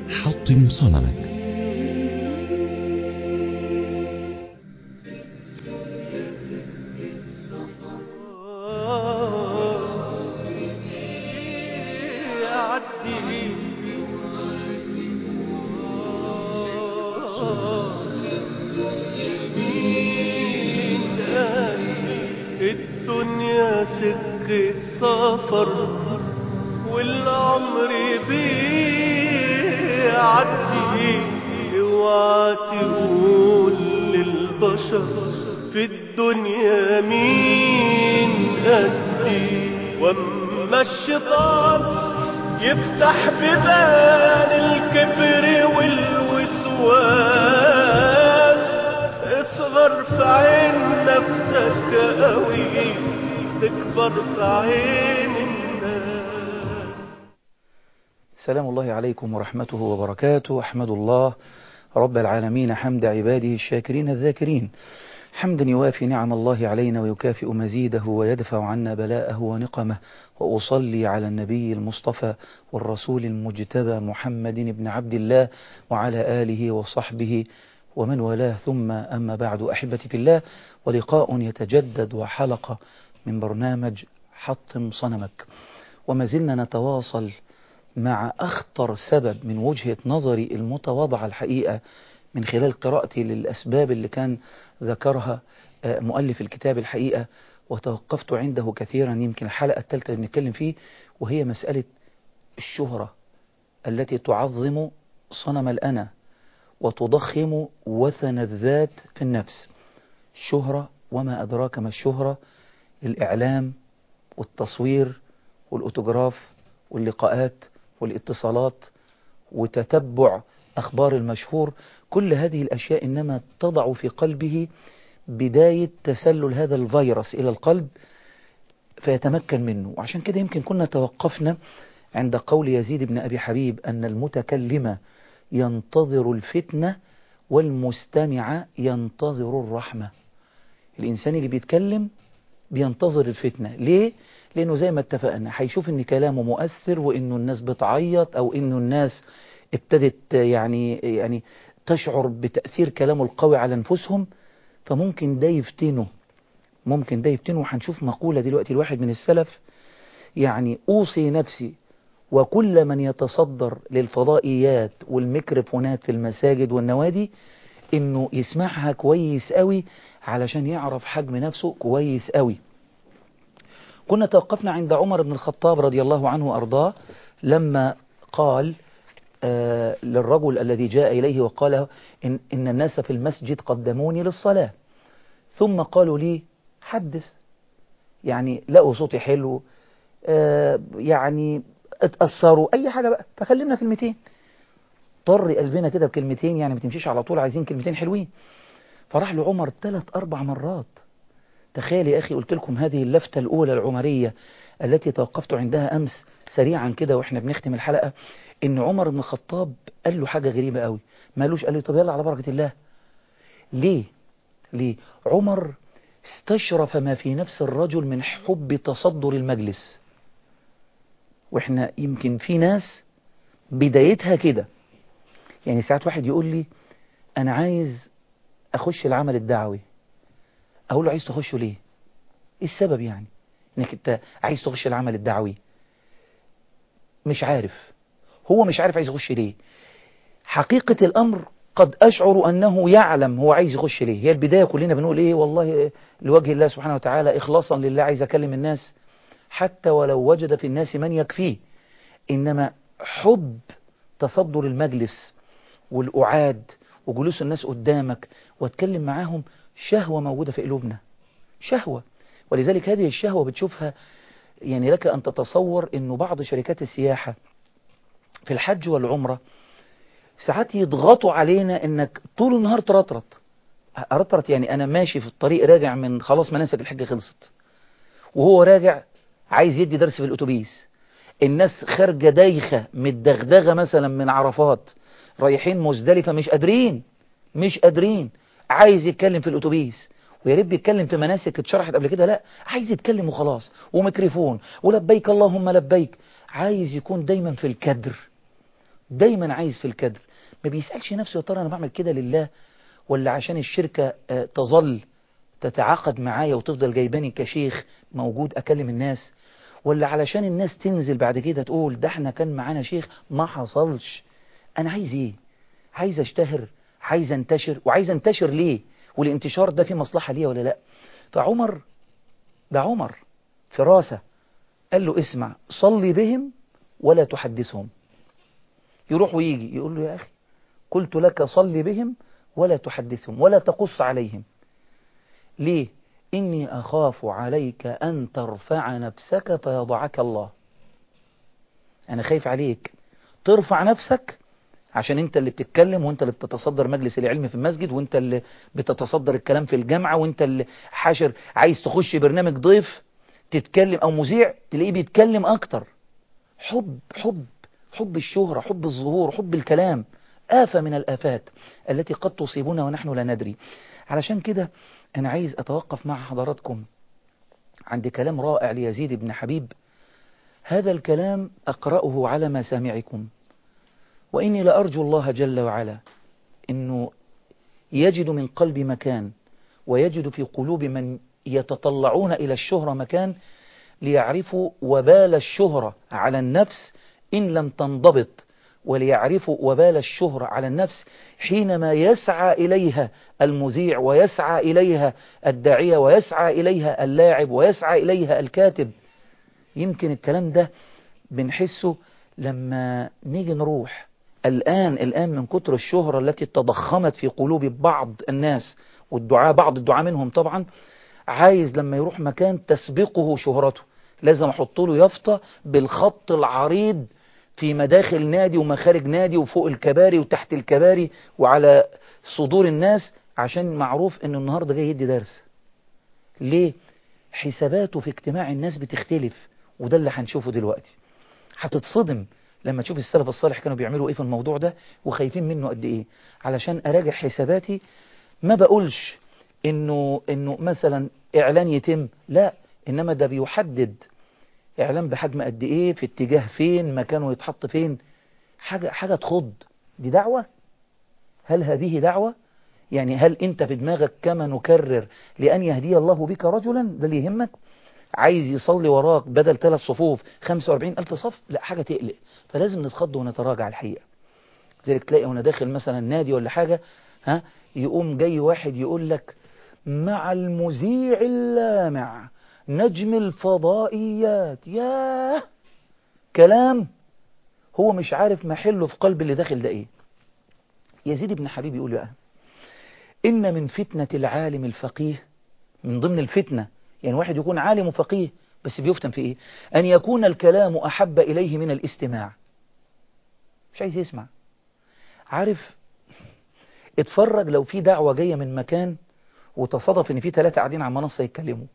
حطم صنمك. الدنيا سكة سفر والعمر بيعدي، اوعى تقول للبشر في الدنيا مين قدي. واما الشيطان يفتح بيبان الكبر والوسواس، اصغر في عين نفسك قوي تكبر في عين الناس. سلام الله عليكم ورحمته وبركاته. أحمد الله رب العالمين حمد عباده الشاكرين الذاكرين، حمدا يوافي نعم الله علينا ويكافئ مزيده ويدفع عنا بلاءه ونقمه. وأصلي على النبي المصطفى والرسول المجتبى محمد بن عبد الله وعلى آله وصحبه ومن والاه، ثم أما بعد. أحبتي في الله، ولقاء يتجدد وحلقة من برنامج حطم صنمك، وما زلنا نتواصل مع أخطر سبب من وجهة نظري المتواضعة الحقيقة من خلال قراءتي للأسباب اللي كان ذكرها مؤلف الكتاب الحقيقة، وتوقفت عنده كثيرا، يمكن الحلقة الثالثة اللي بنتكلم فيه، وهي مسألة الشهرة التي تعظم صنم الأنا وتضخم وثن الذات في النفس. الشهرة وما أدراك ما الشهرة، الإعلام والتصوير والأوتوغراف واللقاءات والاتصالات وتتبع أخبار المشهور، كل هذه الأشياء إنما تضع في قلبه بداية تسلل هذا الفيروس إلى القلب فيتمكن منه. وعشان كده يمكن كنا توقفنا عند قول يزيد بن أبي حبيب أن المتكلم ينتظر الفتنة والمستمع ينتظر الرحمة. الإنسان اللي بيتكلم بينتظر الفتنة. ليه؟ لأنه زي ما اتفقنا هيشوف إن كلامه مؤثر، وإنه الناس بتعيط، أو إنه الناس ابتدت يعني تشعر بتأثير كلامه القوي على نفوسهم، فممكن ده يفتنه، وهنشوف مقولة دلوقتي الواحد من السلف، يعني أوصي نفسي وكل من يتصدر للفضائيات والميكروفونات في المساجد والنوادي إنه يسمعها كويس قوي علشان يعرف حجم نفسه كويس قوي. كنا توقفنا عند عمر بن الخطاب رضي الله عنه وأرضاه لما قال للرجل الذي جاء إليه وقال إن الناس في المسجد قدموني للصلاة، ثم قالوا لي حدث، يعني لقوا صوتي حلو، يعني اتأثروا أي حاجة بقى، فكلمنا كلمتين، طر قلبنا كده بكلمتين، يعني ما تمشيش على طول، عايزين كلمتين حلوين. فراح لعمر 3-4 مرات. تخيل يا أخي، قلت لكم هذه اللفتة الأولى العمرية التي توقفت عندها أمس سريعا كده وإحنا بنختم الحلقة، إن عمر بن الخطاب قال له حاجة غريبة قوي، مالوش قال له طب يلا على بركة الله. ليه؟ عمر استشرف ما في نفس الرجل من حب تصدر المجلس. وإحنا يمكن في ناس بدايتها كده، يعني ساعات واحد يقول لي أنا عايز أخش العمل الدعوي، أقول له عايز تخشه ليه؟ إيه السبب يعني إنك أنت عايز تخش العمل الدعوي؟ مش عارف، هو مش عارف عايز يخش ليه. حقيقة الأمر قد أشعر أنه يعلم هو عايز يخش ليه. هي البداية كلنا بنقول إيه؟ والله لوجه الله سبحانه وتعالى، إخلاصا لله، عايز أكلم الناس حتى ولو وجد في الناس من يكفيه. إنما حب تصدر المجلس والأعاد وجلوس الناس قدامك واتكلم معاهم شهوة موجودة في قلوبنا، شهوة. ولذلك هذه الشهوة بتشوفها، يعني لك أن تتصور أنه بعض شركات السياحة في الحج والعمرة ساعات يضغطوا علينا أنك طول النهار أرطرت. يعني أنا ماشي في الطريق راجع من خلاص مناسك الحج خلصت، وهو راجع عايز يدي درس في الأتوبيس، الناس خارجة دايخة متدغدغة مثلا من عرفات رايحين مزدلفة، مش قادرين، عايز يتكلم في الأتوبيس، ويا ريت بيتكلم في مناسك اتشرحت قبل كده، لا عايز يتكلم وخلاص، وميكروفون ولبيك اللهم لبيك، عايز يكون دايما في الكدر. دايما عايز في الكدر، ما بيسألش نفسه يا ترى أنا بعمل كده لله ولا عشان الشركة تظل تتعاقد معايا وتفضل جايباني كشيخ موجود أكلم الناس، ولا علشان الناس تنزل بعد كده تقول ده احنا كان معانا شيخ ما حصلش. أنا عايز إيه؟ عايز أشتهر، عايز أنتشر، وعايز أنتشر ليه؟ والانتشار ده في مصلحة ليه ولا لا؟ فعمر، ده عمر فراسة قال له اسمع صلي بهم ولا تحدثهم. يروح ويجي يقول له يا أخي قلت لك صلي بهم ولا تحدثهم ولا تقص عليهم. ليه؟ إني أخاف عليك أن ترفع نفسك فيضعك الله. أنا خايف عليك ترفع نفسك عشان أنت اللي بتتكلم، وأنت اللي بتتصدر مجلس العلم في المسجد، وأنت اللي بتتصدر الكلام في الجامعة، وأنت اللي حاشر عايز تخش برنامج ضيف تتكلم أو مذيع تلاقيه بيتكلم أكتر. حب الشهرة، حب الظهور، حب الكلام آفة من الآفات التي قد تصيبنا ونحن لا ندري. علشان كده أنا عايز أتوقف مع حضراتكم عند كلام رائع ليزيد بن حبيب. هذا الكلام أقرأه على مسامعكم، وإني لأرجو الله جل وعلا أنه يجد من قلب مكان، ويجد في قلوب من يتطلعون إلى الشهرة مكان، ليعرفوا وبال الشهرة على النفس إن لم تنضبط، وليعرفوا وبال الشهرة على النفس حينما يسعى إليها المذيع، ويسعى إليها الداعية، ويسعى إليها اللاعب، ويسعى إليها الكاتب. يمكن الكلام ده بنحسه لما نيجي نروح الآن من كتر الشهرة التي تضخمت في قلوب بعض الناس والدعاء، بعض الدعاء منهم طبعا، عايز لما يروح مكان تسبقه شهرته لازم احط له يافطة بالخط العريض في مداخل نادي ومخارج نادي وفوق الكباري وتحت الكباري وعلى صدور الناس، عشان معروف انه النهاردة جاي يدي درس. ليه؟ حساباته في اجتماع الناس بتختلف، وده اللي هنشوفه دلوقتي. هتتصدم لما تشوف السلف الصالح كانوا بيعملوا ايه في الموضوع ده وخايفين منه قد ايه. علشان اراجع حساباتي ما بقولش انه مثلا اعلان يتم، لا، انما ده بيحدد اعلان بحجم قد ايه، في اتجاه فين، مكانه يتحط فين. حاجة تخض. دي دعوة؟ هل هذه دعوة؟ يعني هل انت في دماغك كما نكرر لأن يهدي الله بك رجلا؟ ده اللي يهمك؟ عايز يصلي وراك بدل 3 صفوف 45,000 صف؟ لا، حاجة تقلق. فلازم نتخض ونتراجع الحقيقة. ذلك تلاقي وانا داخل مثلا نادي ولا حاجة، يقوم جاي واحد يقول لك مع المذيع اللامع نجم الفضائيات. ياه، كلام هو مش عارف محله في قلب اللي داخل ده ايه. يزيد بن حبيب يقول بقى إن من فتنة العالم الفقيه، من ضمن الفتنة يعني واحد يكون عالم وفقيه بس بيفتن في ايه؟ أن يكون الكلام أحب إليه من الاستماع. مش عايز يسمع. عارف، اتفرج لو في دعوة جاية من مكان وتصادف ان في 3 قاعدين على المنصة يتكلموا،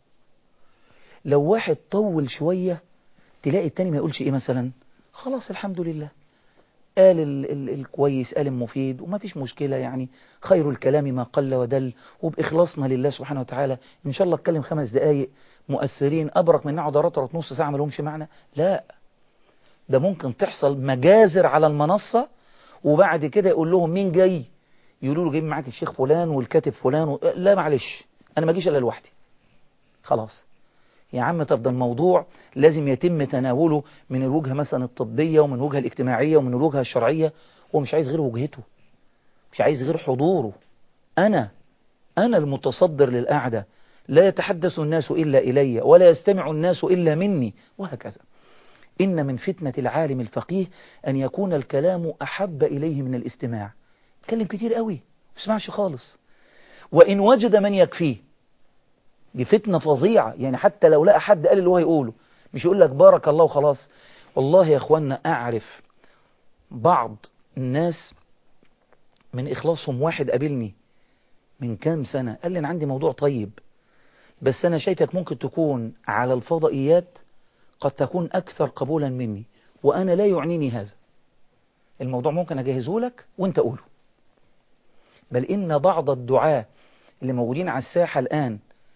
لو واحد طول شوية تلاقي التاني ما يقولش ايه مثلا، خلاص الحمد لله قال الكويس، قال المفيد، وما فيش مشكلة، يعني خير الكلام ما قل ودل، وبإخلاصنا لله سبحانه وتعالى إن شاء الله اتكلم 5 دقايق مؤثرين أبرك من نقعد رطرة نص ساعة ما لهمش معنى. لا، ده ممكن تحصل مجازر على المنصة، وبعد كده يقول لهم مين جاي، يقولوا له جاي معاك الشيخ فلان والكاتب فلان لا معلش أنا ما جيش إلا لوحدي. خلاص يا عم، طب ده الموضوع لازم يتم تناوله من الوجهة مثلا الطبية ومن الوجهة الاجتماعية ومن الوجهة الشرعية. هو مش عايز غير وجهته، مش عايز غير حضوره. أنا المتصدر للقعدة، لا يتحدث الناس إلا إلي ولا يستمع الناس إلا مني، وهكذا. إن من فتنة العالم الفقيه أن يكون الكلام أحب إليه من الاستماع. يتكلم كتير قوي ما يسمعش خالص، وإن وجد من يكفيه. دي فتنة فظيعة، يعني حتى لو لقى حد قال اللي هو يقوله مش يقول لك بارك الله وخلاص. والله يا أخوانا أعرف بعض الناس من إخلاصهم، واحد قابلني من كام سنة قال لي أنا عندي موضوع طيب، بس أنا شايفك ممكن تكون على الفضائيات قد تكون أكثر قبولا مني، وأنا لا يعنيني هذا الموضوع، ممكن أجهزه لك وانت قوله. بل إن بعض الدعاة اللي موجودين على الساحة الآن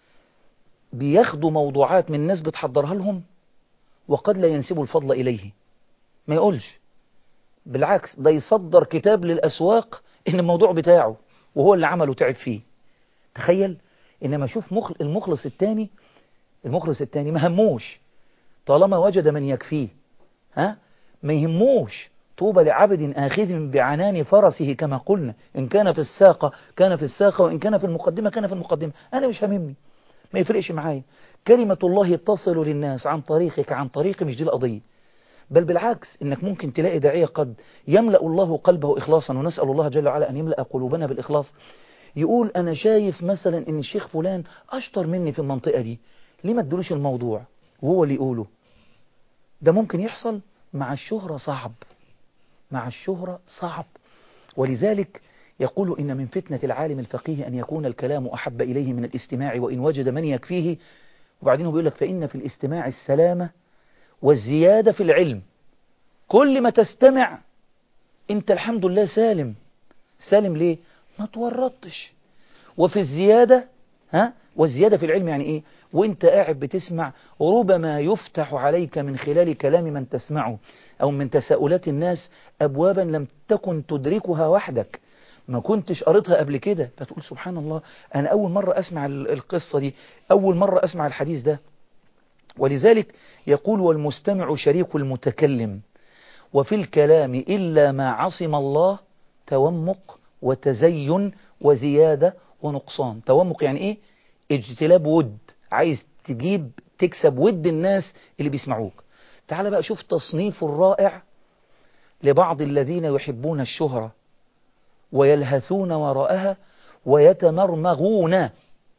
بياخدوا موضوعات من ناس بتحضرها لهم، وقد لا ينسبوا الفضل إليه. ما يقولش بالعكس ده يصدر كتاب للأسواق إن الموضوع بتاعه وهو اللي عمله تعب فيه. تخيل. إنما شوف المخلص التاني ما هموش طالما وجد من يكفيه، ما يهموش. طوبى لعبد آخذ بعنان فرسه كما قلنا، إن كان في الساقة كان في الساقة، وإن كان في المقدمة كان في المقدمة. أنا مش هممني، ما يفرقش معايا. كلمة الله تصل للناس عن طريقك عن طريقي، مش دي القضية. بل بالعكس، إنك ممكن تلاقي داعية قد يملأ الله قلبه إخلاصا، ونسأل الله جل وعلا أن يملأ قلوبنا بالإخلاص. يقول أنا شايف مثلا إن الشيخ فلان أشطر مني في المنطقة دي، ليه ما ادلوش الموضوع وهو اللي يقوله؟ ده ممكن يحصل. مع الشهرة صعب، مع الشهرة صعب. ولذلك يقول إن من فتنة العالم الفقيه أن يكون الكلام أحب إليه من الاستماع وإن وجد من يكفيه. وبعدين هو بيقول لك فإن في الاستماع السلامة والزيادة في العلم. كل ما تستمع أنت الحمد لله سالم. سالم ليه؟ ما تورطش. وفي الزيادة والزيادة في العلم يعني إيه؟ وإنت قاعد بتسمع ربما يفتح عليك من خلال كلام من تسمعه أو من تساؤلات الناس أبوابا لم تكن تدركها وحدك، ما كنتش قريتها قبل كده، فتقول سبحان الله أنا أول مرة أسمع القصة دي، أول مرة أسمع الحديث ده. ولذلك يقول والمستمع شريك المتكلم، وفي الكلام إلا ما عصم الله تومق وتزين وزيادة ونقصان. تومق يعني إيه؟ اجتلاب ود، عايز تكسب ود الناس اللي بيسمعوك. تعال بقى شوف تصنيف الرائع لبعض الذين يحبون الشهرة ويلهثون وراءها ويتمرمغون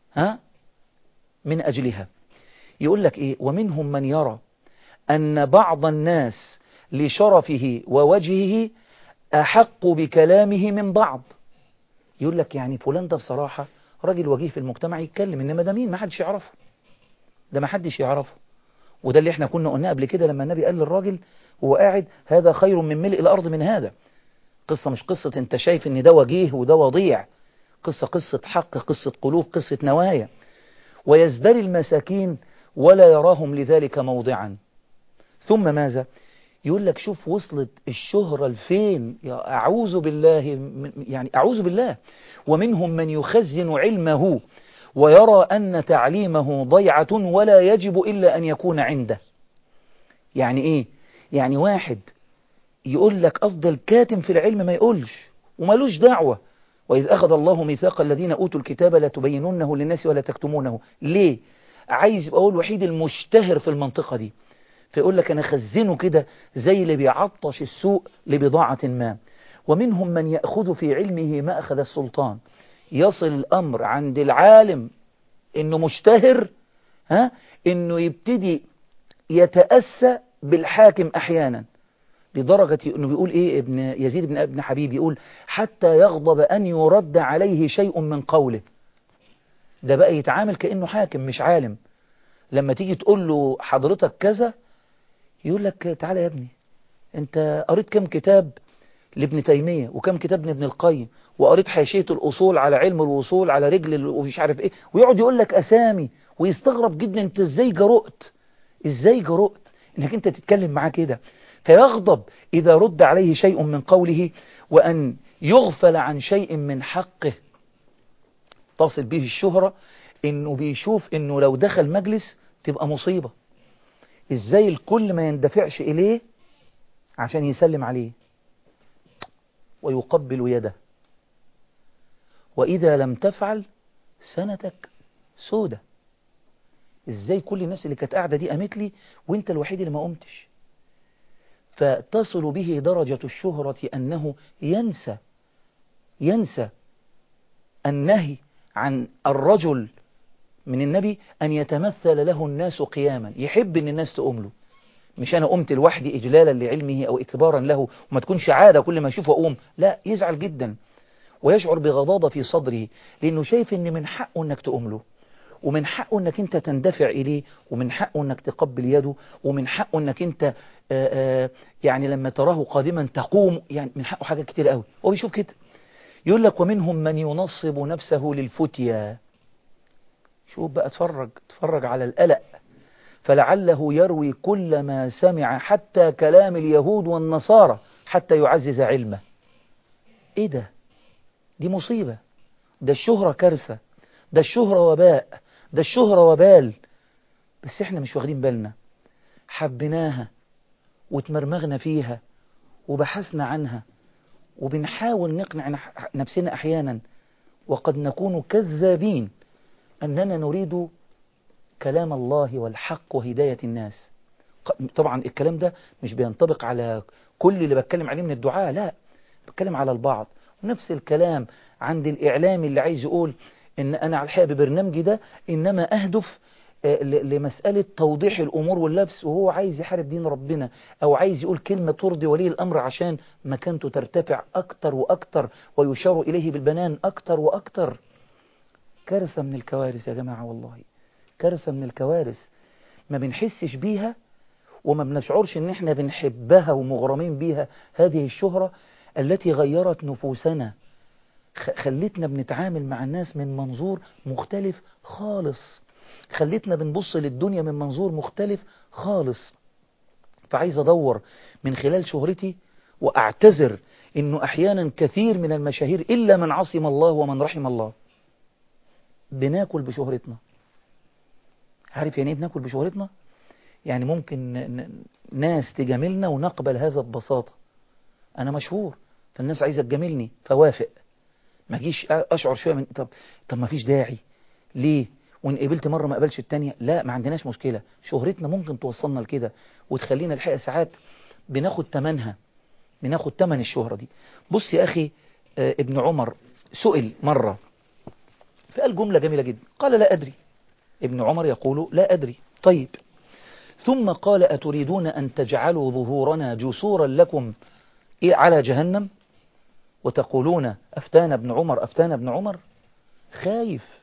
من أجلها. يقول لك إيه؟ ومنهم من يرى أن بعض الناس لشرفه ووجهه أحق بكلامه من بعض. يقول لك يعني فلان ده بصراحة راجل وجيه في المجتمع يتكلم، إنما ده مين؟ ما حدش يعرفه، ده ما حدش يعرفه. وده اللي احنا كنا قلناه قبل كده لما النبي قال للراجل هو قاعد هذا خير من ملء الأرض من هذا. قصة مش قصة انت شايف ان ده وجيه وده وضيع، قصة حق، قصة قلوب، قصة نوايا. ويزدري المساكين ولا يراهم لذلك موضعا. ثم ماذا؟ يقول لك شوف وصلت الشهرة لفين. أعوذ بالله، يعني أعوذ بالله. ومنهم من يخزن علمه ويرى أن تعليمه ضيعة ولا يجب إلا أن يكون عنده. يعني إيه؟ يعني واحد يقول لك أفضل كاتم في العلم ما يقولش ومالوش دعوة. وإذ أخذ الله ميثاق الذين أوتوا الكتاب لا تبينونه للناس ولا تكتمونه. ليه؟ عايز يبقى هو الوحيد المشتهر في المنطقة دي، فيقول لك أنا خزنه كده زي اللي بيعطش السوق لبضاعة ما. ومنهم من يأخذ في علمه ما أخذ السلطان. يصل الأمر عند العالم إنه مشتهر إنه يبتدي يتأسى بالحاكم أحيانا، لدرجة إنه بيقول إيه ابن يزيد بن ابن حبيب، يقول حتى يغضب أن يرد عليه شيء من قوله. ده بقى يتعامل كأنه حاكم مش عالم. لما تيجي تقول له حضرتك كذا يقول لك تعالى يا ابني انت قريت كم كتاب لابن تيمية وكم كتاب لابن القيم، وقريت حاشية الأصول على علم الوصول على رجل ومش عارف ايه، ويقعد يقول لك أسامي ويستغرب جدا انت ازاي جرؤت انك انت تتكلم معاه كده. فيغضب إذا رد عليه شيء من قوله، وأن يغفل عن شيء من حقه. تصل به الشهرة انه بيشوف انه لو دخل مجلس تبقى مصيبة، ازاي الكل ما يندفعش اليه عشان يسلم عليه ويقبل يده، وإذا لم تفعل سنتك سودة. ازاي كل الناس اللي كانت قاعدة دي قامت لي وانت الوحيد اللي ما قمتش. فتصل به درجة الشهرة أنه ينسى النهي عن الرجل من النبي أن يتمثل له الناس قياما. يحب أن الناس تقوم له، مش أنا قمت لوحدي إجلالا لعلمه أو إكبارا له، وما تكونش عادة كل ما أشوفه أقوم، لا، يزعل جدا ويشعر بغضاضة في صدره، لأنه شايف أن من حقه أنك تقوم له، ومن حقه أنك أنت تندفع إليه، ومن حقه أنك تقبل يده، ومن حقه أنك أنت يعني لما تراه قادما تقوم، يعني من حقه حاجة كتير قوي. هو بيشوف كده. يقول لك ومنهم من ينصب نفسه للفتيا. شوف بقى، اتفرج على القلق. فلعله يروي كل ما سمع حتى كلام اليهود والنصارى حتى يعزز علمه. ايه ده؟ دي مصيبة. ده الشهرة كارثة، ده الشهرة وباء، ده الشهرة وبال. بس احنا مش واخدين بالنا. حبيناها وتمرمغنا فيها وبحثنا عنها وبنحاول نقنع نفسنا أحيانا، وقد نكون كذابين، أننا نريد كلام الله والحق وهداية الناس. طبعا الكلام ده مش بينطبق على كل اللي بتكلم عليه من الدعاء، لا، بتكلم على البعض. ونفس الكلام عند الإعلامي اللي عايز يقول إن أنا على الحقيقة ببرنامجي ده إنما أهدف لمسألة توضيح الأمور واللبس، وهو عايز يحارب دين ربنا، أو عايز يقول كلمة ترضي ولي الأمر عشان مكانته ترتفع أكتر وأكتر ويشار إليه بالبنان أكتر وأكتر. كارثة من الكوارث يا جماعة، والله كارثة من الكوارث. ما بنحسش بيها وما بنشعرش إن إحنا بنحبها ومغرمين بيها. هذه الشهرة التي غيرت نفوسنا، خلتنا بنتعامل مع الناس من منظور مختلف خالص، خلتنا بنبص للدنيا من منظور مختلف خالص. فعايز أدور من خلال شهرتي وأعتذر إنه أحيانا كثير من المشاهير إلا من عصم الله ومن رحم الله بناكل بشهرتنا. عارف يعني إيه بناكل بشهرتنا؟ يعني ممكن ناس تجاملنا ونقبل هذا ببساطة. أنا مشهور فالناس عايزة تجاملني فوافق، ما جيش أشعر شوية من طب ما فيش داعي ليه؟ وإن قبلت مرة ما قبلش التانية، لا، ما عندناش مشكلة. شهرتنا ممكن توصلنا لكده وتخلينا الحقيقة ساعات بناخد تمنها، بناخد تمن الشهرة دي. بص يا أخي، ابن عمر سئل مرة فقال جملة جميلة جدا، قال لا أدري. ابن عمر يقول لا أدري. طيب، ثم قال أتريدون أن تجعلوا ظهورنا جسورا لكم على جهنم وتقولون أفتانا ابن عمر أفتانا ابن عمر؟ خايف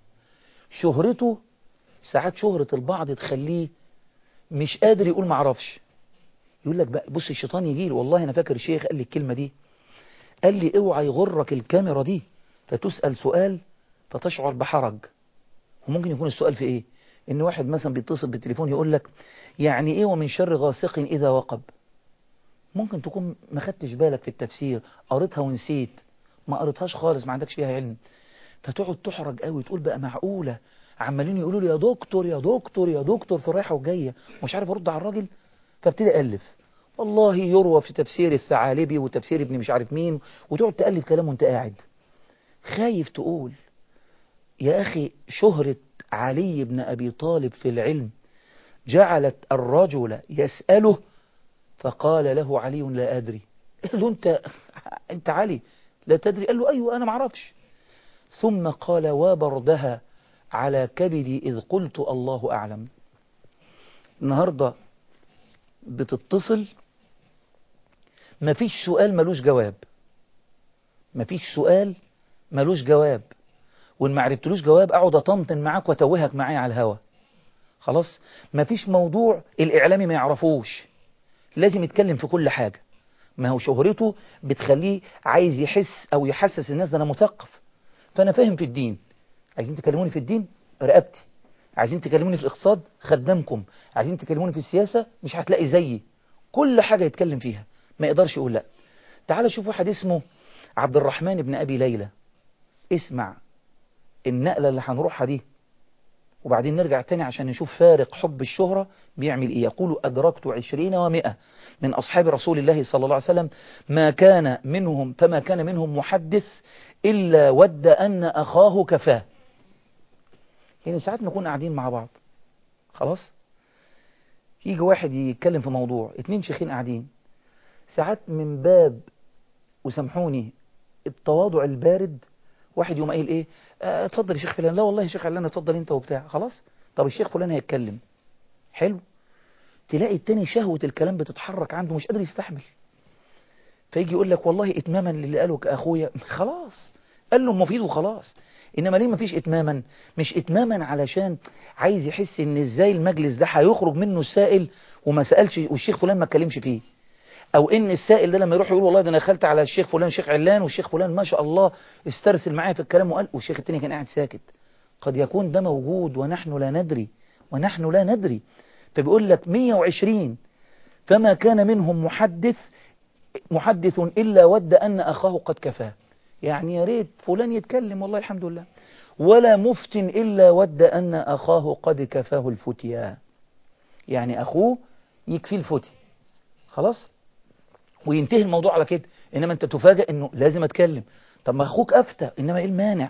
شهرته. ساعات شهرة البعض تخليه مش قادر يقول معرفش. يقول لك بقى بص الشيطان يجي له. والله أنا فاكر الشيخ قال لي الكلمة دي، قال لي اوعى يغرك الكاميرا دي فتسأل سؤال فتشعر بحرج. وممكن يكون السؤال في ايه؟ ان واحد مثلا بيتصل بالتليفون يقول لك يعني ايه ومن شر غاسق اذا وقب. ممكن تكون ما خدتش بالك في التفسير، قريتها ونسيت، ما قريتهاش خالص، ما عندكش فيها علم، فتقعد تحرج قوي تقول بقى معقولة عمالين يقولوا لي يا دكتور يا دكتور يا دكتور في الرايحة والجاية ومش عارف ارد على الراجل. فابتدي ألف والله يروى في تفسير الثعالبي وتفسير ابن مش عارف مين، وتقعد تألف كلام وانت قاعد خايف تقول. يا أخي شهرة علي بن أبي طالب في العلم جعلت الرجل يسأله فقال له علي لا أدري. قال له أنت علي لا تدري؟ قال له أيوة أنا معرفش. ثم قال وبردها على كبدي إذ قلت الله أعلم. النهاردة بتتصل مفيش سؤال ملوش جواب، مفيش سؤال ملوش جواب، وإن ما عرفتلوش جواب أقعد أطمطن معاك وأتوهك معايا على الهوا. خلاص، مفيش موضوع الإعلامي ما يعرفوش، لازم يتكلم في كل حاجة. ما هو شهرته بتخليه عايز يحس أو يحسس الناس ده أنا مثقف، فأنا فاهم في الدين. عايزين تكلموني في الدين رقبتي، عايزين تكلموني في الاقتصاد خدامكم، عايزين تكلموني في السياسة مش هتلاقي زيي. كل حاجة يتكلم فيها ما يقدرش يقول لا. تعال شوف واحد اسمه عبد الرحمن بن أبي ليلى. اسمع النقلة اللي هنروحها دي وبعدين نرجع تاني عشان نشوف فارق حب الشهرة بيعمل ايه. يقول أدركت 20 و100 من أصحاب رسول الله صلى الله عليه وسلم فما كان منهم محدث إلا ود أن أخاه كفاه. يعني ساعات نكون قاعدين مع بعض خلاص، يجي واحد يتكلم في موضوع، 2 شيخين قاعدين، ساعات من باب وسامحوني التواضع البارد واحد يوم قايل ايه اتفضل يا شيخ فلان، لا والله يا شيخ علان اتفضل انت وبتاع. خلاص، طب الشيخ فلان هيتكلم حلو، تلاقي التاني شهوة الكلام بتتحرك عنده مش قادر يستحمل، فيجي يقول لك والله اتماما للي قاله كأخويا. خلاص قال له مفيد وخلاص. انما ليه مفيش اتماما؟ مش اتماما علشان عايز يحس ان ازاي المجلس ده هيخرج منه السائل وما سألش والشيخ فلان ما اتكلمش فيه، او ان السائل ده لما يروح يقول والله ده انا دخلت على الشيخ فلان شيخ علان والشيخ فلان ما شاء الله استرسل معايا في الكلام وقال، والشيخ التاني كان قاعد ساكت. قد يكون ده موجود ونحن لا ندري، ونحن لا ندري. فبيقول لك 120 فما كان منهم محدث محدث إلا ود أن أخاه قد كفاه، يعني يا ريت فلان يتكلم والله الحمد لله. ولا مفت إلا ود أن أخاه قد كفاه الفتيا، يعني أخوه يكفي الفتي خلاص وينتهي الموضوع على كده. إنما أنت تفاجأ إنه لازم أتكلم، طب ما أخوك أفتى، إنما إيه المانع؟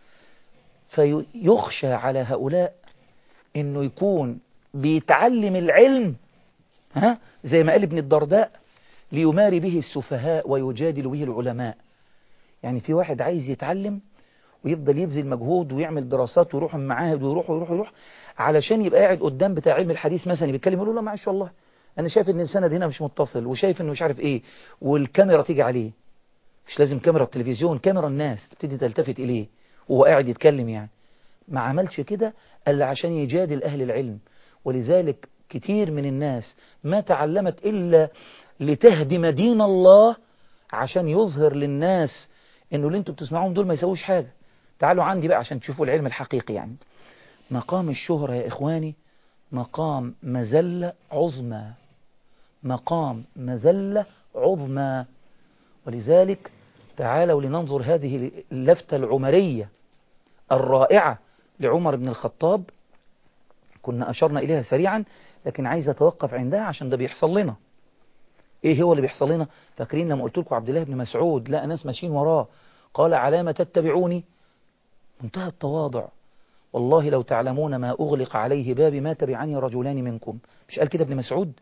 فيخشى على هؤلاء إنه يكون بيتعلم العلم زي ما قال ابن الدرداء ليماري به السفهاء ويجادل به العلماء. يعني في واحد عايز يتعلم ويفضل يبذل مجهود ويعمل دراسات ويروح المعاهد ويروح علشان يبقى قاعد قدام بتاع علم الحديث مثلا بيتكلم يقول له لا ما شاء الله انا شايف ان السند هنا مش متصل وشايف انه مش عارف ايه، والكاميرا تيجي عليه. مش لازم كاميرا التلفزيون، كاميرا الناس تبتدي تلتفت اليه وهو قاعد يتكلم. يعني ما عملش كده الا عشان يجادل اهل العلم. ولذلك كتير من الناس ما تعلمت الا لتهدم دين الله، عشان يظهر للناس انه اللي انتوا بتسمعوهم دول ما يسووش حاجة. تعالوا عندي بقى عشان تشوفوا العلم الحقيقي. يعني مقام الشهرة يا إخواني مقام مذلة عظمى، مقام مذلة عظمى. ولذلك تعالوا لننظر هذه اللفتة العمرية الرائعة لعمر بن الخطاب. كنا أشرنا إليها سريعا لكن عايز أتوقف عندها عشان ده بيحصل لنا. إيه هو اللي بيحصل لنا؟ فاكرين لما قلت لكم عبد الله بن مسعود لقى ناس ماشيين وراه قال علامة تتبعوني؟ منتهى التواضع. والله لو تعلمون ما أغلق عليه بابي ما تبعني رجلان منكم. مش قال كده ابن مسعود؟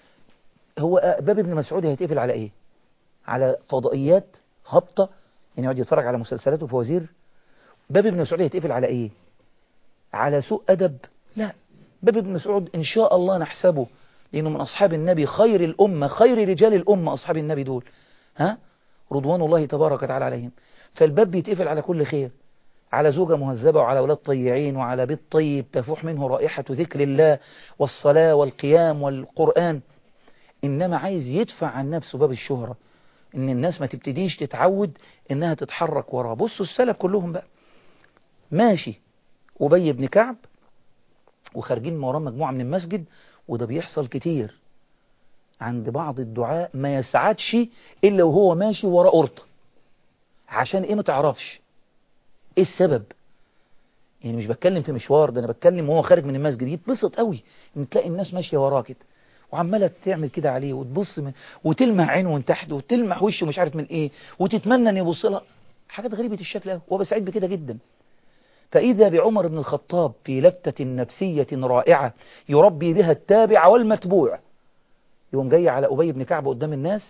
هو باب ابن مسعود هيتقفل على إيه؟ على فضائيات هابطة يعني يقعد يتفرج على مسلسلات وفوازير؟ باب ابن مسعود هيتقفل على إيه؟ على سوء أدب؟ لا، باب ابن مسعود إن شاء الله نحسبه لأنه من أصحاب النبي خير الأمة، خير رجال الأمة أصحاب النبي دول رضوان الله تبارك وتعالى عليهم. فالباب بيتقفل على كل خير، على زوجة مهذبة وعلى أولاد طيعين وعلى بيت طيب تفوح منه رائحة ذكر الله والصلاة والقيام والقرآن. إنما عايز يدفع عن نفسه باب الشهرة، إن الناس ما تبتديش تتعود إنها تتحرك وراه. بصوا السلف كلهم بقى ماشي أبي بن كعب وخارجين من وراه مجموعة من المسجد، وده بيحصل كتير عند بعض الدعاء ما يسعدش إلا وهو ماشي وراه قرطة. عشان إيه؟ ما تعرفش إيه السبب. يعني مش بتكلم في مشوار، ده انا بتكلم وهو خارج من المسجد يتبسط قوي ان تلاقي الناس ماشيه وراه كده وعماله تعمل كده عليه وتبص وتلمح عينه من تحت وتلمح وشه مش عارف من ايه وتتمنى ان يبص لها. حاجات غريبه الشكل قوي وهو سعيد بكده جدا. فاذا بعمر بن الخطاب في لفتة نفسية رائعة يربي بها التابع والمتبوع، يوم جاي على أبي بن كعب قدام الناس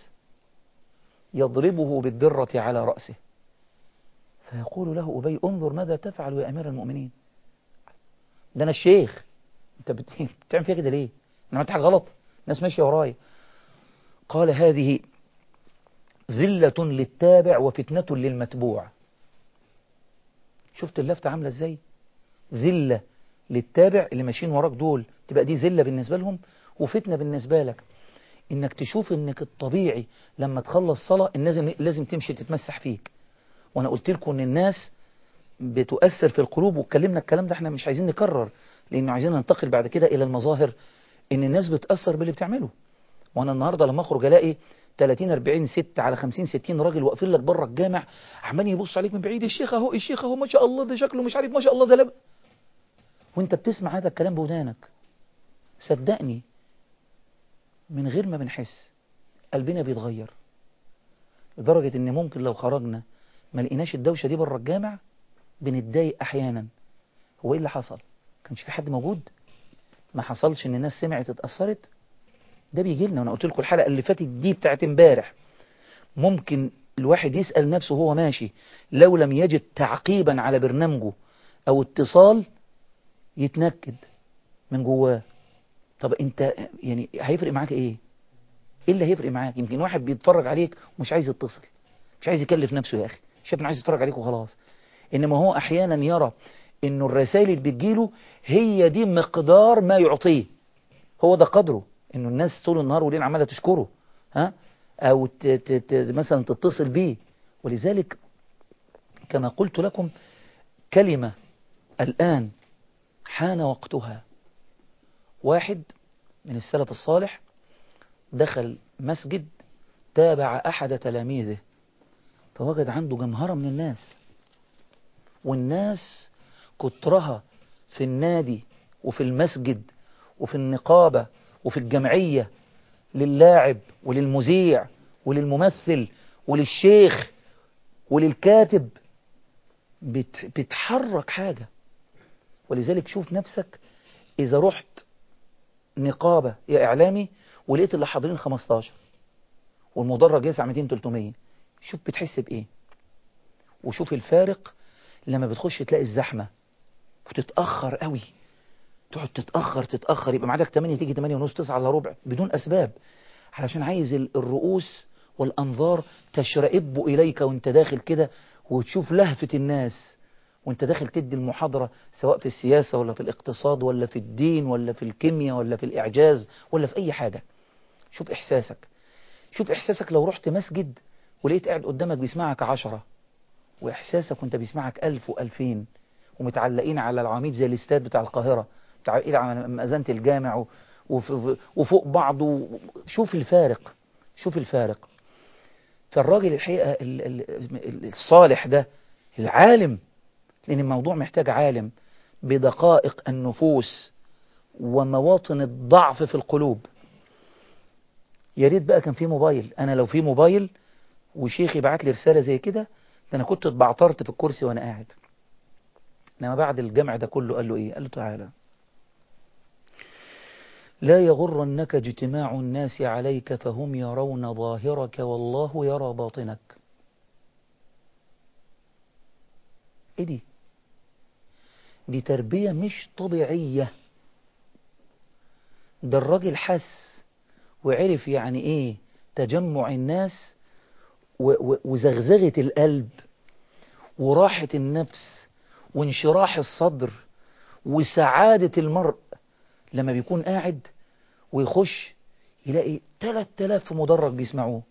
يضربه بالدرة على رأسه، فيقول له أبي انظر ماذا تفعل يا أمير المؤمنين، ده أنا الشيخ، أنت بتعمل فيها كده ليه؟ أنا عملت حاجة غلط؟ الناس ماشية ورايا. قال هذه ذلة للتابع وفتنة للمتبوع. شفت اللفتة عاملة ازاي؟ ذلة للتابع اللي ماشيين وراك دول، تبقى دي ذلة بالنسبة لهم وفتنة بالنسبة لك. انك تشوف انك الطبيعي لما تخلص صلاة الناس لازم تمشي تتمسح فيك. وانا قلت لكم ان الناس بتؤثر في القلوب واتكلمنا الكلام ده، احنا مش عايزين نكرر لانه عايزين ننتقل بعد كده الى المظاهر ان الناس بتأثر باللي بتعمله. وانا النهاردة لما اخرج الاقي 30 40 ست على 50 60 راجل واقفين لك بره الجامع عمال يبص عليك من بعيد، الشيخ اهو الشيخ اهو ما شاء الله ده شكله مش عارف ما شاء الله ده لب، وانت بتسمع هذا الكلام بودانك. صدقني من غير ما بنحس قلبنا بيتغير لدرجة ان ممكن لو خرجنا ما لقيناش الدوشة دي بره الجامع بنتضايق احيانا. هو ايه اللي حصل؟ كانش في حد موجود؟ ما حصلش ان الناس سمعت اتأثرت؟ ده بيجي لنا. وانا قلت لكم الحلقة اللي فاتت دي بتاعت امبارح، ممكن الواحد يسأل نفسه وهو ماشي لو لم يجد تعقيبا على برنامجه او اتصال يتنكد من جواه. طب انت يعني هيفرق معاك ايه؟ ايه اللي هيفرق معاك؟ يمكن واحد بيتفرج عليك ومش عايز يتصل، مش عايز يكلف نفسه، يا اخي شايف انه عايز يتفرج عليك وخلاص. انما هو احيانا يرى انه الرسائل اللي بتجيله هي دي مقدار ما يعطيه، هو ده قدره، انه الناس طول النهار وليل عماله تشكره او مثلا تتصل بيه. ولذلك كما قلت لكم كلمة الآن حان وقتها. واحد من السلف الصالح دخل مسجد تابع أحد تلاميذه فوجد عنده جمهرة من الناس، والناس كترها في النادي وفي المسجد وفي النقابة وفي الجمعية للاعب وللمذيع وللممثل وللشيخ وللكاتب بتحرك حاجة. ولذلك شوف نفسك إذا رحت نقابة يا إعلامي ولقيت اللي حاضرين 15 والمدرج يسع 200-300، شوف بتحس بإيه. وشوف الفارق لما بتخش تلاقي الزحمة وتتأخر قوي، تقعد تتأخر يبقى معاك 8 تيجي 8 ونص 9 إلا ربع بدون أسباب، علشان عايز الرؤوس والأنظار تشرئب إليك وانت داخل كده، وتشوف لهفة الناس وانت داخل تدي المحاضرة، سواء في السياسة ولا في الاقتصاد ولا في الدين ولا في الكيمياء ولا في الإعجاز ولا في أي حاجة. شوف إحساسك، شوف إحساسك لو رحت مسجد ولقيت قاعد قدامك بيسمعك 10، وإحساسك وانت بيسمعك 1000 و2000 ومتعلقين على العواميد زي الاستاد بتاع القاهرة، متعلقين على مأذنة الجامع وفوق بعض. شوف الفارق، شوف الفارق. فالراجل الحقيقة الصالح ده العالم، لأن الموضوع محتاج عالم بدقائق النفوس ومواطن الضعف في القلوب. يا ريت بقى كان في موبايل، أنا لو في موبايل وشيخي بعت لي رسالة زي كده ده أنا كنت اتبعترت في الكرسي وأنا قاعد. لما بعد الجمع ده كله قال له إيه؟ قال له تعالى لا يغرنك اجتماع الناس عليك فهم يرون ظاهرك والله يرى باطنك. إيه دي تربية مش طبيعية. ده الراجل حس وعرف يعني إيه تجمع الناس وزغزغة القلب وراحة النفس وانشراح الصدر وسعادة المرء لما بيكون قاعد ويخش يلاقي 3000 في مدرج بيسمعوه.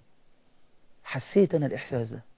حسيت أنا الإحساس ده،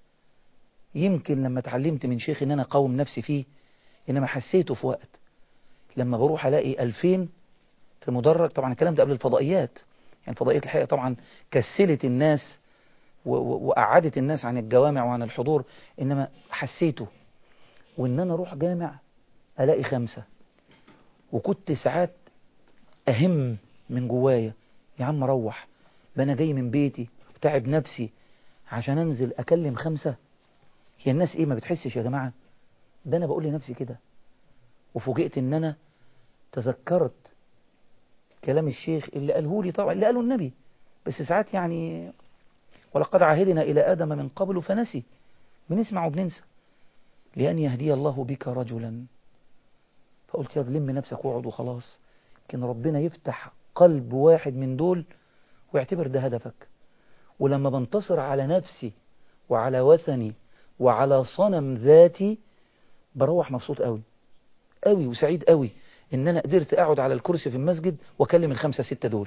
يمكن لما اتعلمت من شيخ إن أنا أقاوم نفسي فيه، إنما حسيته في وقت لما بروح ألاقي 2000 في مدرج. طبعا الكلام ده قبل الفضائيات، يعني الفضائيات الحقيقة طبعا كسلت الناس وقعدت الناس عن الجوامع وعن الحضور، إنما حسيته. وإن أنا أروح جامع ألاقي 5، وكنت ساعات أهم من جوايا يا عم روح، أنا جاي من بيتي وتعب نفسي عشان أنزل أكلم 5. هي الناس إيه ما بتحسش يا جماعة؟ ده أنا بقول لنفسي كده. وفوجئت إن أنا تذكرت كلام الشيخ اللي قاله لي، طبعا اللي قاله النبي، بس ساعات يعني ولقد عهدنا إلى آدم من قبل فنسي، بنسمع وبننسى. لأن يهدي الله بك رجلا، فقلت يا لم نفسك واقعد وخلاص، يمكن ربنا يفتح قلب واحد من دول واعتبر ده هدفك. ولما بنتصر على نفسي وعلى وثني وعلى صنم ذاتي بروح مبسوط قوي قوي وسعيد قوي ان انا قدرت اقعد على الكرسي في المسجد واكلم 5-6 دول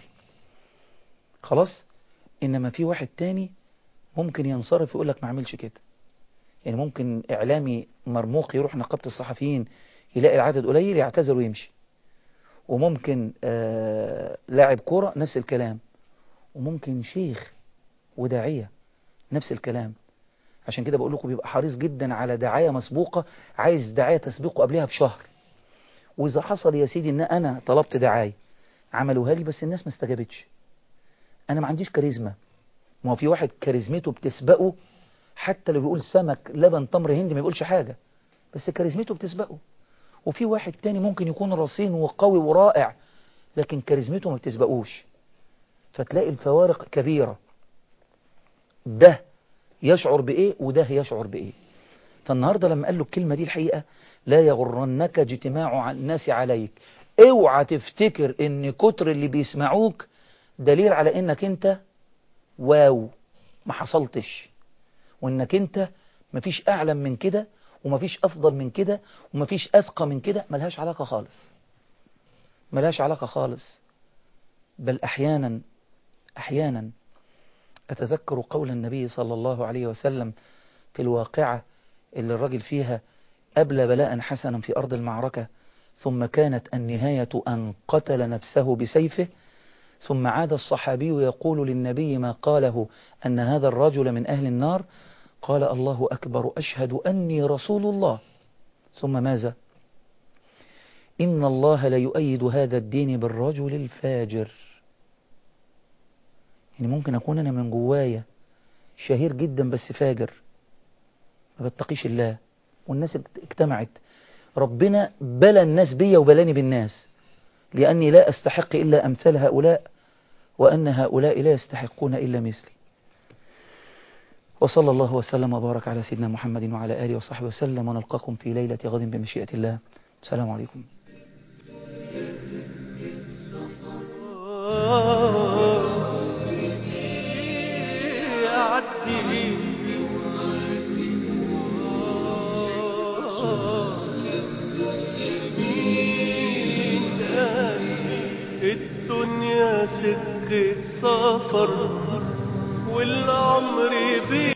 خلاص. انما في واحد تاني ممكن ينصرف يقول لك ما عملش كده. يعني ممكن اعلامي مرموق يروح نقابة الصحفيين يلاقي العدد قليل يعتذر ويمشي، وممكن لاعب كرة نفس الكلام، وممكن شيخ وداعية نفس الكلام. عشان كده بقول لكم بيبقى حريص جدا على دعاية مسبوقة، عايز دعاية تسبقه قبلها بشهر. وإذا حصل يا سيدي إن أنا طلبت دعاية عملوها لي بس الناس ما استجابتش، أنا ما عنديش كاريزما. ما هو في واحد كاريزمته بتسبقه، حتى لو بيقول سمك لبن تمر هندي ما يقولش حاجة، بس كاريزمته بتسبقه. وفي واحد تاني ممكن يكون رصين وقوي ورائع لكن كاريزمته ما بتسبقوش، فتلاقي الفوارق كبيرة. ده يشعر بإيه وده يشعر بإيه. فالنهاردة لما قال له الكلمة دي الحقيقة لا يغرنك اجتماع الناس عليك، اوعى تفتكر ان كتر اللي بيسمعوك دليل على انك انت واو ما حصلتش، وانك انت مفيش اعلم من كده ومفيش افضل من كده ومفيش اثقى من كده. ملهاش علاقة خالص، ملهاش علاقة خالص. بل احيانا اتذكر قول النبي صلى الله عليه وسلم في الواقعة اللي الراجل فيها أبلى بلاء حسنا في أرض المعركة، ثم كانت النهاية أن قتل نفسه بسيفه، ثم عاد الصحابي يقول للنبي ما قاله أن هذا الرجل من أهل النار، قال الله أكبر أشهد أني رسول الله. ثم ماذا؟ إن الله ليؤيد هذا الدين بالرجل الفاجر. يعني ممكن أكون أنا من جوايا شهير جدا بس فاجر، ما بتقيش الله، والناس اجتمعت، ربنا بلى الناس بي وبلاني بالناس، لأني لا أستحق إلا أمثال هؤلاء، وأن هؤلاء لا يستحقون إلا مثلي. وصلى الله وسلم وبارك على سيدنا محمد وعلى آله وصحبه وسلم، ونلقاكم في ليلة غد بمشيئة الله. السلام عليكم. الدنيا سكة سفر والعمر بيه